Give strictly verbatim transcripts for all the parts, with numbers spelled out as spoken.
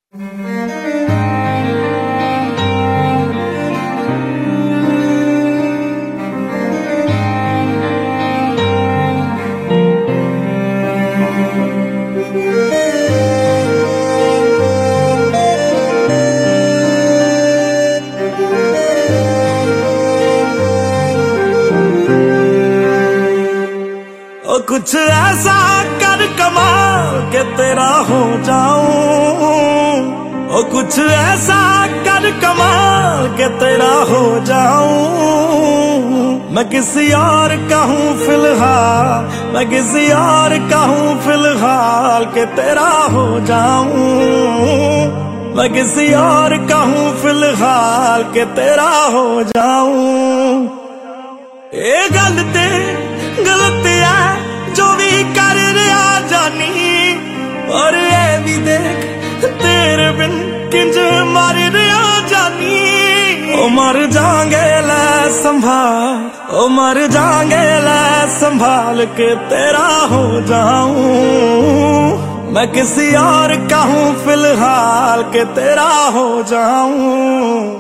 कुछ ऐसा कर कमाल के तेरा हो जाऊं, ओ कुछ ऐसा कर कमाल के तेरा हो जाऊं। मैं किसी और का हूँ फिलहाल, मैं किसी और का हूँ फिलहाल के तेरा हो जाऊं। मैं किसी और का हूँ फिलहाल के तेरा हो जाऊं। ये गलती गलती है जो भी कर रहा जानी, और ये भी देख तेरे बिन किंज मर रहा जानी। ओ मर जाएंगे ले संभाल, ओ मर जाएंगे ले संभाल के तेरा हो जाऊं। मैं किसी और का हूँ फिलहाल के तेरा हो जाऊं।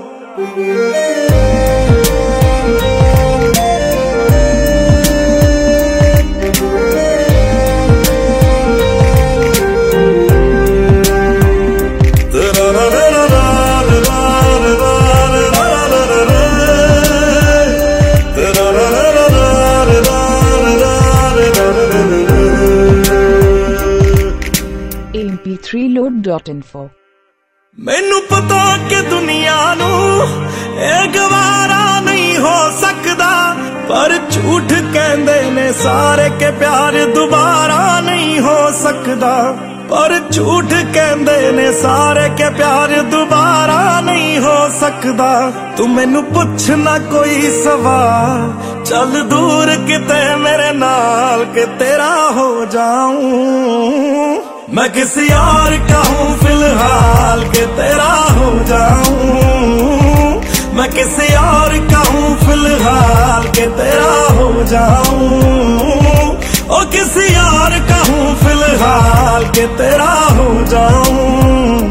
M P three load dot info. मैनू पता कि दुनिया नू ए गवारा नहीं हो सकदा, पर झूठ कहंदे ने सारे के प्यार दोबारा नहीं हो सकदा। पर झूठ कहंदे ने सारे के प्यार दोबारा नहीं हो सकदा। तू मैनू पुछ ना कोई सवाल, चल दूर किते मेरे नाल के तेरा हो जाऊं। मैं किसी और का हूँ फिलहाल के तेरा हो जाऊं। मैं किसी और का हूँ फिलहाल के तेरा हो जाऊं। ओ किसी और का हूँ फिलहाल के तेरा हो जाऊं।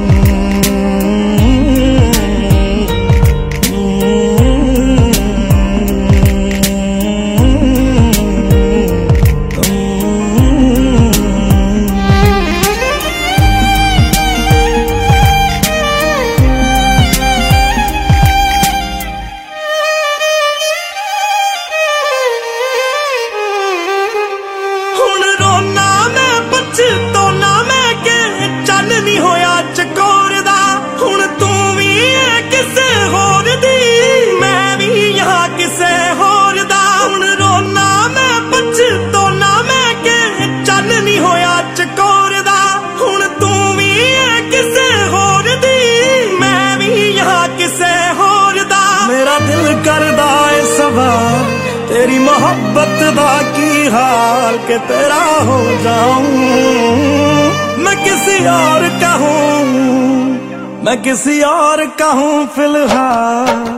तेरी मोहब्बत दा की हाल के तेरा हो जाऊं। मैं किसी और का हूँ, मैं किसी और का हूँ फिलहाल।